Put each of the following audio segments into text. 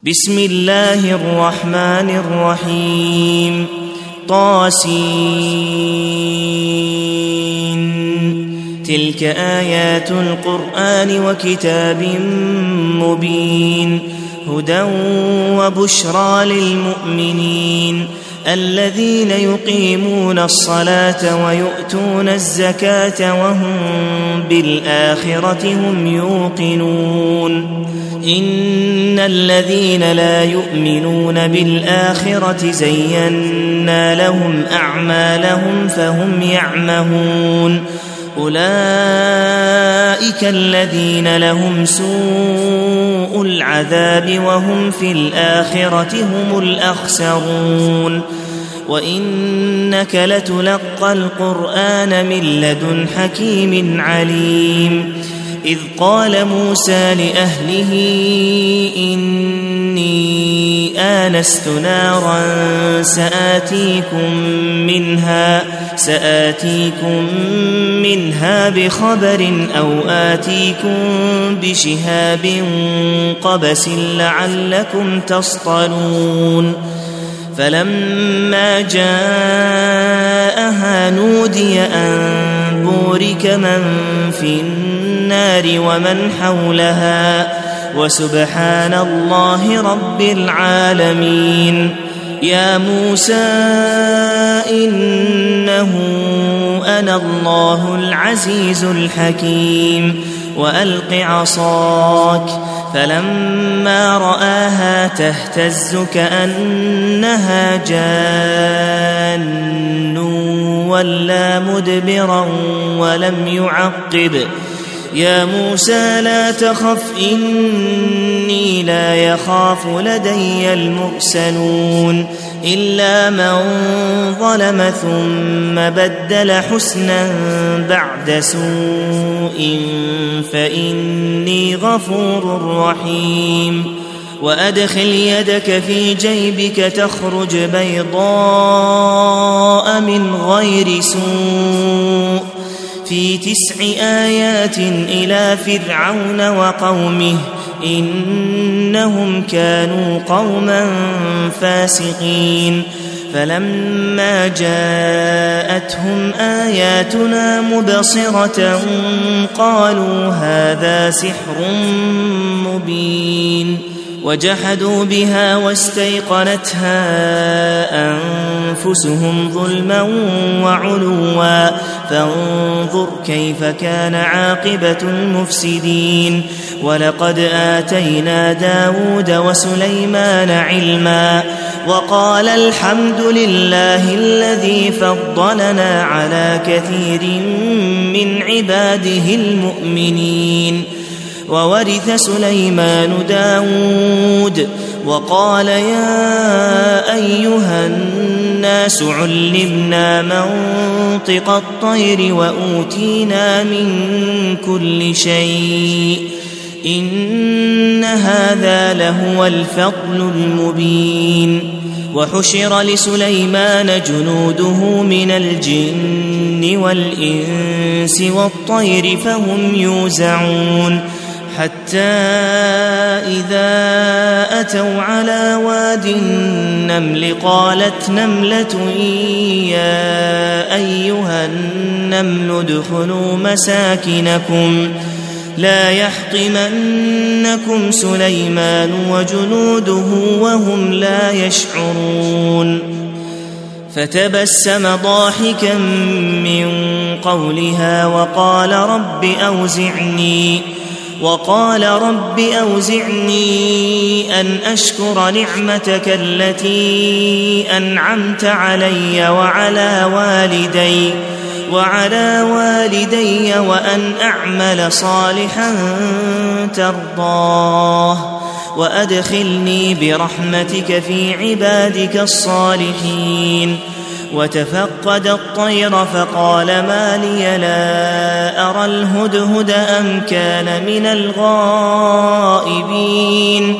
بسم الله الرحمن الرحيم طاسين تلك آيات القرآن وكتاب مبين هدى وبشرى للمؤمنين الذين يقيمون الصلاة ويؤتون الزكاة وهم بالآخرة هم يوقنون إن الذين لا يؤمنون بالآخرة زينا لهم أعمالهم فهم يعمهون أولئك الذين لهم سوء العذاب وهم في الآخرة هم الأخسرون وإنك لتلقى القرآن من لدن حكيم عليم إذ قال موسى لأهله إني آنست نارا سآتيكم منها بخبر أو آتيكم بشهاب قبس لعلكم تصطلون فلما جاءها نودي أن بورك من في النار ومن حولها وسبحان الله رب العالمين يا موسى إنه أنا الله العزيز الحكيم وألق عصاك فلما رآها تهتز كأنها جان ولا مدبرا ولم يعقب يا موسى لا تخف إني لا يخاف لدي المرسلون إلا من ظلم ثم بدل حسنا بعد سوء فإني غفور رحيم وأدخل يدك في جيبك تخرج بيضاء من غير سوء في 9 آيات إلى فرعون وقومه إنهم كانوا قوما فاسقين فلما جاءتهم آياتنا مبصرة قالوا هذا سحر مبين وجحدوا بها واستيقنتها أنفسهم ظلما وعلوا فانظر كيف كان عاقبة المفسدين ولقد آتينا داود وسليمان علما وقال الحمد لله الذي فضلنا على كثير من عباده المؤمنين وورث سليمان داود وقال يا أيها الناس علمنا منطق الطير وأوتينا من كل شيء إن هذا لهو الفضل المبين وحشر لسليمان جنوده من الجن والإنس والطير فهم يوزعون حتى إذا أتوا على واد النمل قالت نملة يا أيها النمل ادخلوا مساكنكم لا يحطمنكم سليمان وجنوده وهم لا يشعرون فتبسم ضاحكا من قولها وقال رب أوزعني أن أشكر نعمتك التي أنعمت علي وعلى والدي وأن أعمل صالحا ترضاه وأدخلني برحمتك في عبادك الصالحين وتفقد الطير فقال ما لي لا أرى الهدهد أم كان من الغائبين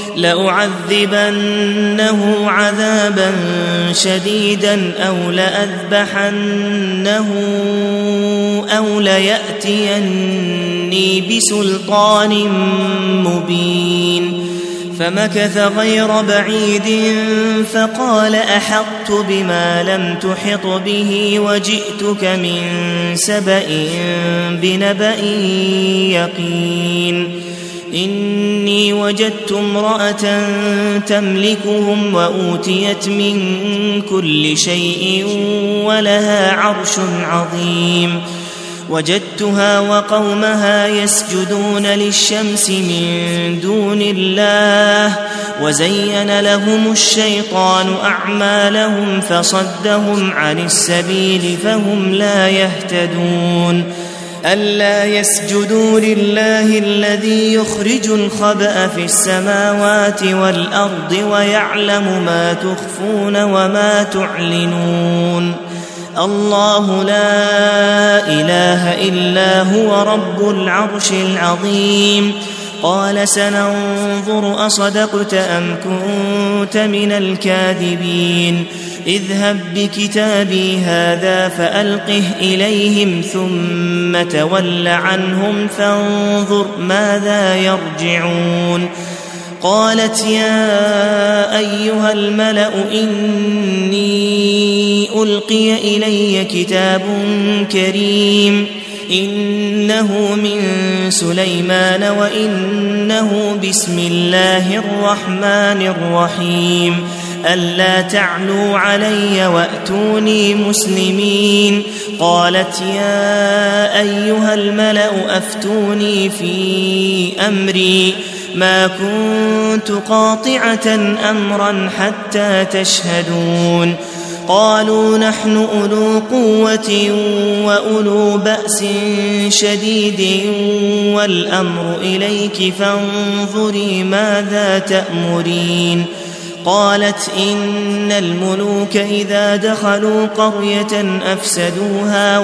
لأعذبنه عذابا شديدا أو لأذبحنه أو ليأتيني بسلطان مبين فمكث غير بعيد فقال أحطت بما لم تحط به وجئتك من سبأ بنبأ يقين إني وجدت امرأة تملكهم وأوتيت من كل شيء ولها عرش عظيم وجدتها وقومها يسجدون للشمس من دون الله وزين لهم الشيطان أعمالهم فصدهم عن السبيل فهم لا يهتدون ألا يسجدوا لله الذي يخرج الخبأ في السماوات والأرض ويعلم ما تخفون وما تعلنون الله لا إله إلا هو رب العرش العظيم قال سننظر أصدقت أم كنت من الكاذبين اذهب بكتابي هذا فألقه إليهم ثم تول عنهم فانظر ماذا يرجعون قالت يا أيها الملأ إني ألقي إلي كتاب كريم إنه من سليمان وإنه بسم الله الرحمن الرحيم ألا تعلوا علي وأتوني مسلمين قالت يا أيها الملأ أفتوني في أمري ما كنت قاطعة أمرا حتى تشهدون قالوا نحن أولو قوة وأولو بأس شديد والأمر إليك فانظري ماذا تأمرين قالت إن الملوك إذا دخلوا قرية أفسدوها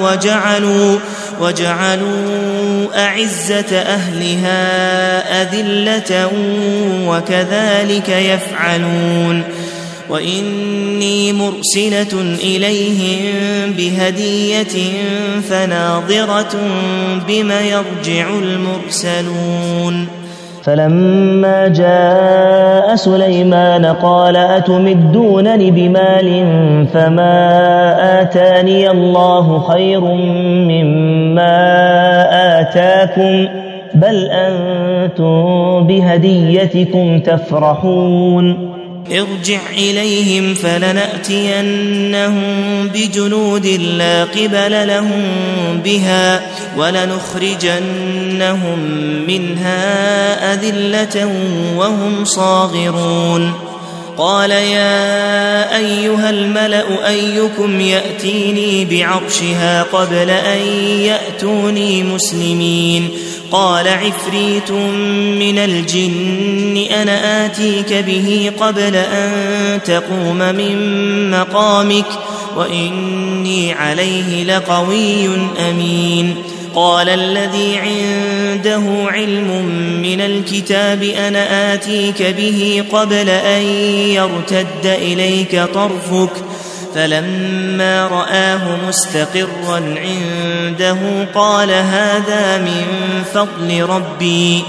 وجعلوا أعزة أهلها أذلة وكذلك يفعلون وإني مرسلة إليهم بهدية فناظرة بما يرجع المرسلون فلما جاء سليمان قال أتمدونني بمال فما آتاني الله خير مما آتاكم بل أنتم بهديتكم تفرحون ارجع إليهم فلنأتينهم بجنود لا قبل لهم بها ولنخرجنهم منها أذلة وهم صاغرون قال يا أيها الملأ أيكم يأتيني بعرشها قبل أن يأتوني مسلمين قال عفريت من الجن أنا آتيك به قبل أن تقوم من مقامك وإني عليه لقوي أمين قال الذي عنده علم من الكتاب أنا آتيك به قبل أن يرتد إليك طرفك فلما رآه مستقرا عنده قال هذا من فضل ربي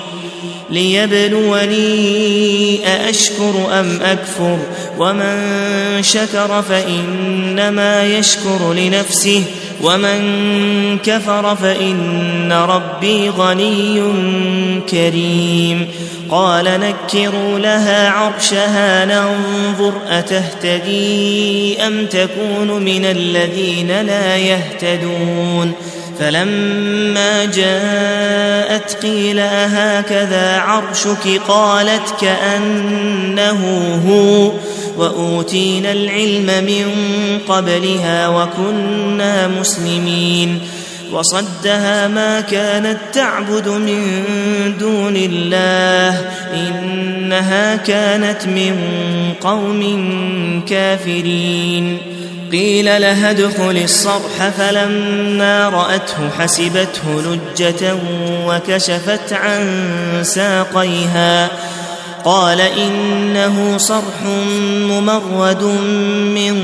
ليبلوني أأشكر أم أكفر ومن شكر فإنما يشكر لنفسه ومن كفر فإن ربي غني كريم قال نكروا لها عرشها ننظر أتهتدي أم تكون من الذين لا يهتدون فلما جاءت قيل أهكذا عرشك قالت كأنه هو وأوتينا العلم من قبلها وكنا مسلمين وصدها ما كانت تعبد من دون الله إنها كانت من قوم كافرين قيل لها ادخل الصرح فلما رأته حسبته لجة وكشفت عن ساقيها قال إنه صرح ممرد من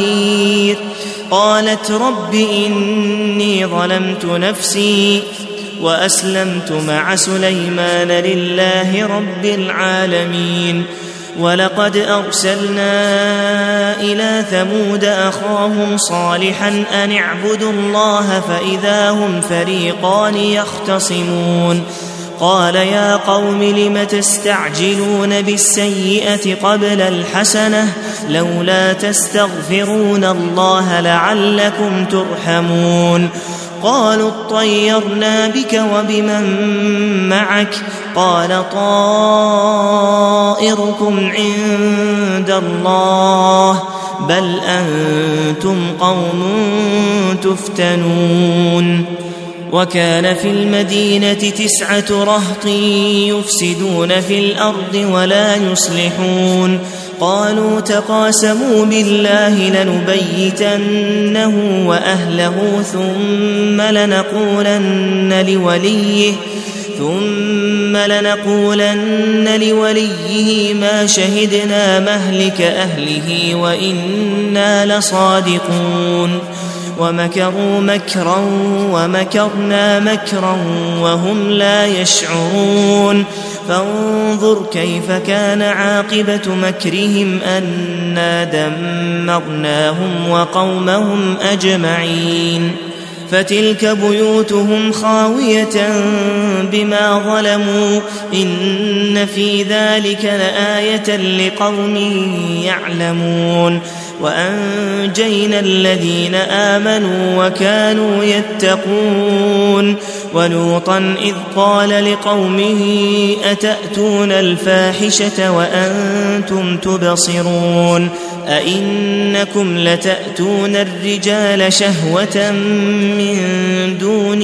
قوارير قالت رب إني ظلمت نفسي وأسلمت مع سليمان لله رب العالمين. ولقد أرسلنا إلى ثمود أخاهم صالحا أن اعبدوا الله فإذا هم فريقان يختصمون. قال يا قوم لم تستعجلون بالسيئة قبل الحسنة لولا تستغفرون الله لعلكم ترحمون. قالوا اطيرنا بك وبمن معك قال طائركم عند الله بل أنتم قوم تفتنون. وكان في المدينة 9 رهط يفسدون في الأرض ولا يصلحون. قالوا تقاسموا بالله لنبيتنه وأهله ثم لنقولن لوليه ما شهدنا مهلك أهله وإنا لصادقون. ومكروا مكرا ومكرنا مكرا وهم لا يشعرون. فانظر كيف كان عاقبة مكرهم أنا دمرناهم وقومهم أجمعين. فتلك بيوتهم خاوية بما ظلموا إن في ذلك لآية لقوم يعلمون. وأنجينا الذين آمنوا وكانوا يتقون. ولوطا إذ قال لقومه أتأتون الفاحشة وأنتم تبصرون أئنكم لتأتون الرجال شهوة من دون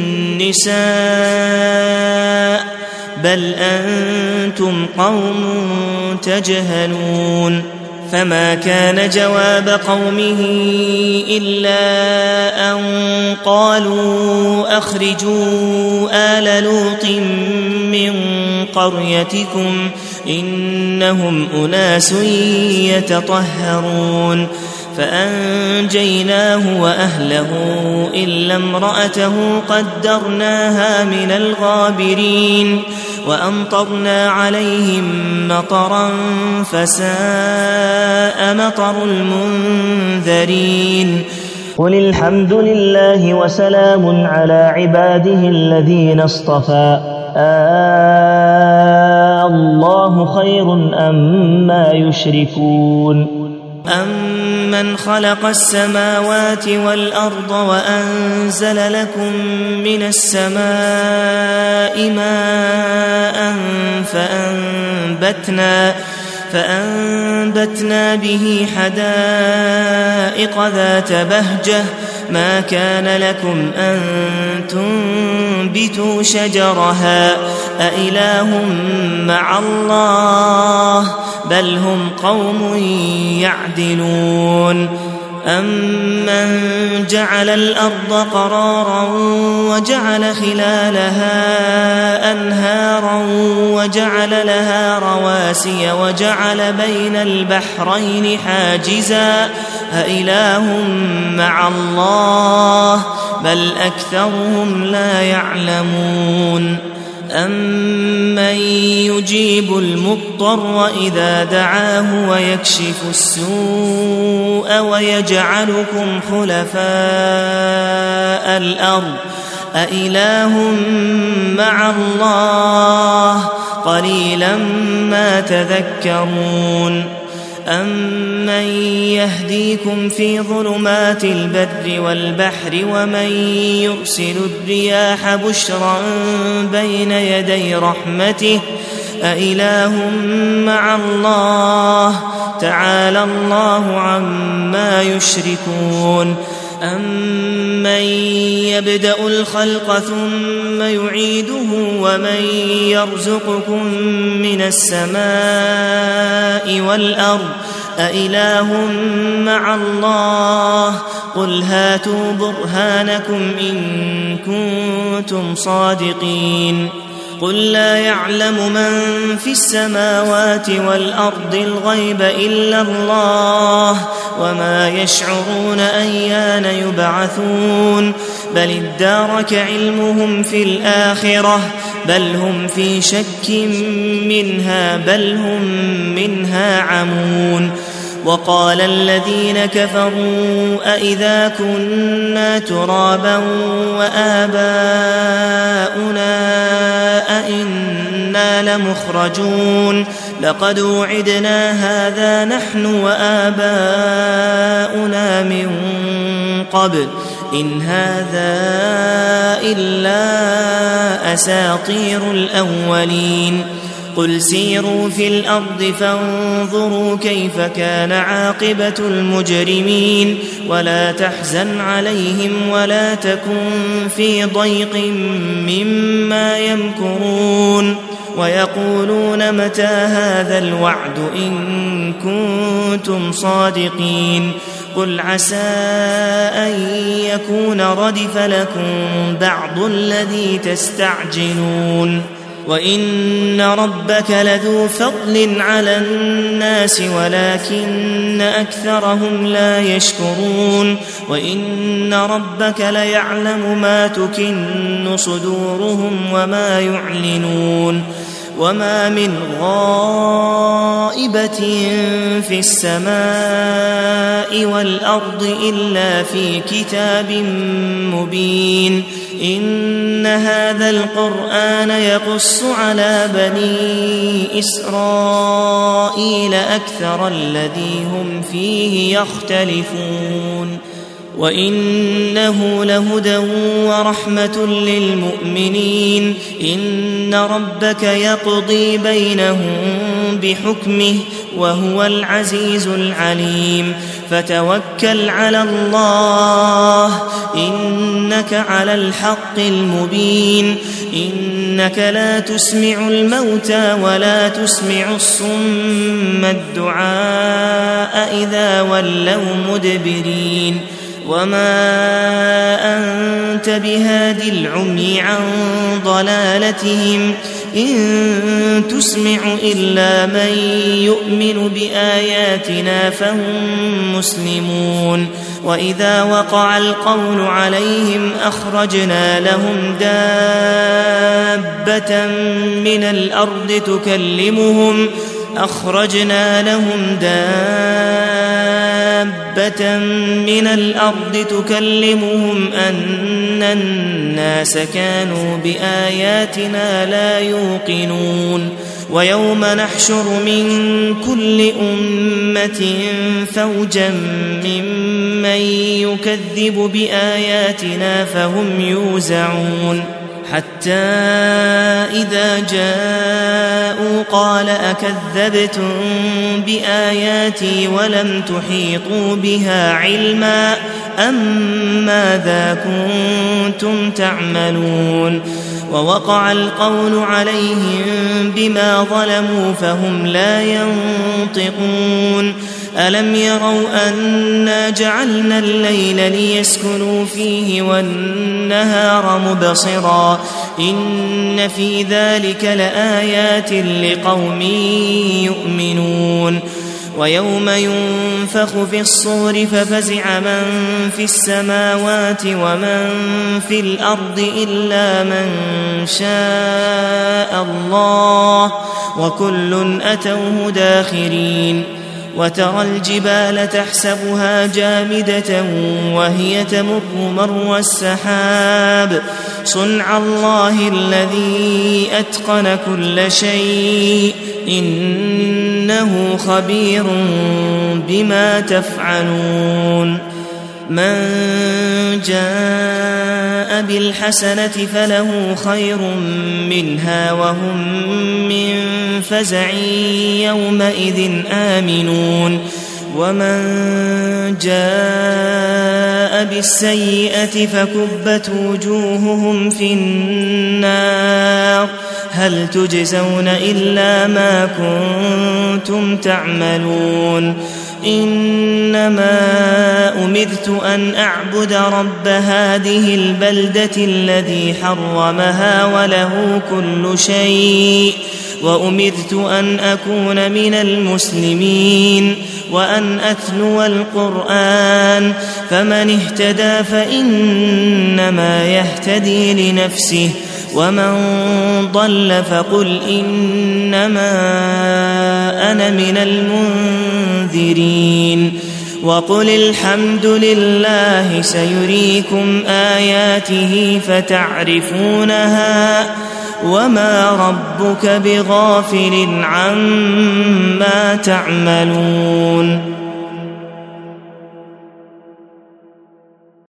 النساء بل أنتم قوم تجهلون. فما كان جواب قومه إلا أن قالوا أخرجوا آل لوط من قريتكم إنهم أناس يتطهرون. فأنجيناه وأهله إلا امرأته قدرناها من الغابرين. وأمطرنا عليهم مطرا فساء مطر المنذرين. قل الحمد لله وسلام على عباده الذين اصطفى الله خير أما يشركون. أمن خلق السماوات والأرض وأنزل لكم من السماء ماء فأنبتنا به حدائق ذات بهجة ما كان لكم أن تنبتوا شجرها أإله مع الله بل هم قوم يعدلون. أمن جعل الأرض قرارا وجعل خلالها أنهارا وجعل لها رواسي وجعل بين البحرين حاجزا أإله مع الله بل أكثرهم لا يعلمون. أمن يجيب المضطر إذا دعاه ويكشف السوء ويجعلكم خلفاء الأرض أإله مع الله قليلا ما تذكرون. أمن يهديكم في ظلمات البر والبحر ومن يرسل الرياح بشرا بين يدي رحمته أإله مع الله تعالى الله عما يشركون. أمن يبدأ الخلق ثم يعيده ومن يرزقكم من السماء والأرض أإله مع الله قل هاتوا برهانكم إن كنتم صادقين. قل لا يعلم من في السماوات والأرض الغيب إلا الله وما يشعرون أيان يبعثون بل ادارك علمهم في الآخرة بل هم في شك منها بل هم منها عمون وقال الذين كفروا أئذا كنا ترابا وآباؤنا أئنا لمخرجون لقد وعدنا هذا نحن وآباؤنا من قبل إن هذا إلا أساطير الأولين قل سيروا في الأرض فانظروا كيف كان عاقبة المجرمين ولا تحزن عليهم ولا تكن في ضيق مما يمكرون ويقولون متى هذا الوعد إن كنتم صادقين قل عسى أن يكون ردف لكم بعض الذي تستعجلون وإن ربك لذو فضل على الناس ولكن أكثرهم لا يشكرون وإن ربك ليعلم ما تكن صدورهم وما يعلنون وما من غائبة في السماء والأرض إلا في كتاب مبين إن هذا القرآن يقص على بني إسرائيل أكثر الذي هم فيه يختلفون وإنه لهدى ورحمة للمؤمنين إن ربك يقضي بينهم بحكمه وهو العزيز العليم فتوكل على الله إنك على الحق المبين إنك لا تسمع الموتى ولا تسمع الصم الدعاء إذا ولوا مدبرين وما أنت بهاد العمي عن ضلالتهم إن تسمع إلا من يؤمن بآياتنا فهم مسلمون وإذا وقع القول عليهم أخرجنا لهم دابة من الأرض تكلمهم أن الناس كانوا بآياتنا لا يوقنون ويوم نحشر من كل أمة فوجا ممن يكذب بآياتنا فهم يوزعون حتى إذا جاءوا قال أكذبتم بآياتي ولم تحيطوا بها علما أم ماذا كنتم تعملون ووقع القول عليهم بما ظلموا فهم لا ينطقون ألم يروا أنا جعلنا الليل ليسكنوا فيه والنهار مبصرا إن في ذلك لآيات لقوم يؤمنون ويوم ينفخ في الصور ففزع من في السماوات ومن في الأرض إلا من شاء الله وكل أتوه داخرين وترى الجبال تحسبها جامدة وهي تمر مر السحاب صنع الله الذي أتقن كل شيء إنه خبير بما تفعلون من جاء بالحسنة فله خير منها وهم من فزع يومئذ آمنون ومن جاء بالسيئة فكبت وجوههم في النار هل تجزون إلا ما كنتم تعملون إنما أمرت أن أعبد رب هذه البلدة الذي حرمها وله كل شيء وأمرت أن أكون من المسلمين وأن أتلو القرآن فمن اهتدى فإنما يهتدي لنفسه ومن ضل فقل إنما أنا من المنذرين وقل الحمد لله سيريكم آياته فتعرفونها وما ربك بغافل عما تعملون